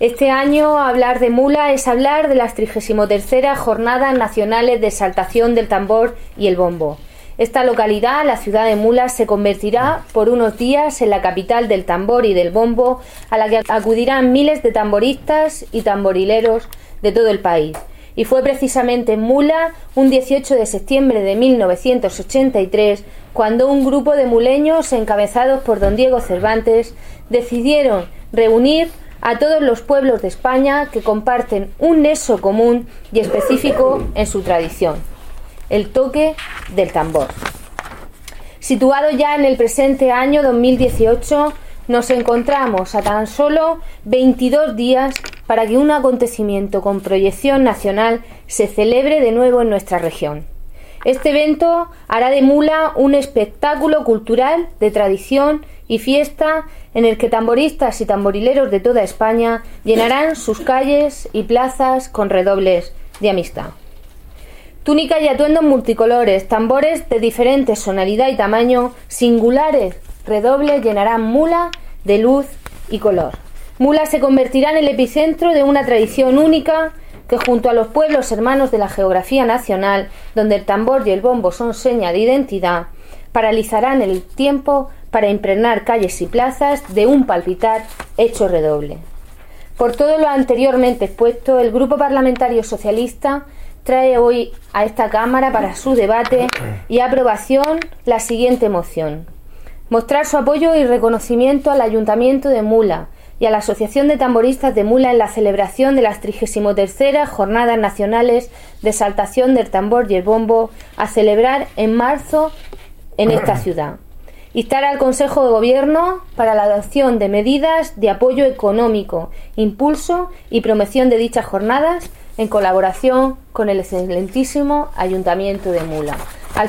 Este año hablar de Mula es hablar de las 33ª Jornadas Nacionales de Exaltación del Tambor y el Bombo. Esta localidad, la ciudad de Mula, se convertirá por unos días en la capital del tambor y del bombo, a la que acudirán miles de tamboristas y tamborileros de todo el país. Y fue precisamente en Mula, un 18 de septiembre de 1983, cuando un grupo de muleños, encabezados por don Diego Cervantes, decidieron reunir a todos los pueblos de España que comparten un nexo común y específico en su tradición: el toque del tambor. Situado ya en el presente año 2018, nos encontramos a tan solo 22 días para que un acontecimiento con proyección nacional se celebre de nuevo en nuestra región. Este evento hará de Mula un espectáculo cultural de tradición y fiesta en el que tamboristas y tamborileros de toda España llenarán sus calles y plazas con redobles de amistad. Túnicas y atuendos multicolores, tambores de diferente sonoridad y tamaño, singulares redobles llenarán Mula de luz y color. Mula se convertirá en el epicentro de una tradición única que, junto a los pueblos hermanos de la geografía nacional, donde el tambor y el bombo son seña de identidad, paralizarán el tiempo para impregnar calles y plazas de un palpitar hecho redoble. Por todo lo anteriormente expuesto, el Grupo Parlamentario Socialista trae hoy a esta Cámara para su debate y aprobación la siguiente moción: mostrar su apoyo y reconocimiento al Ayuntamiento de Mula y a la Asociación de Tamboristas de Mula en la celebración de las 33ª Jornadas Nacionales de Exaltación del Tambor y el Bombo, a celebrar en marzo en esta ciudad. Instar al Consejo de Gobierno para la adopción de medidas de apoyo económico, impulso y promoción de dichas jornadas en colaboración con el excelentísimo Ayuntamiento de Mula.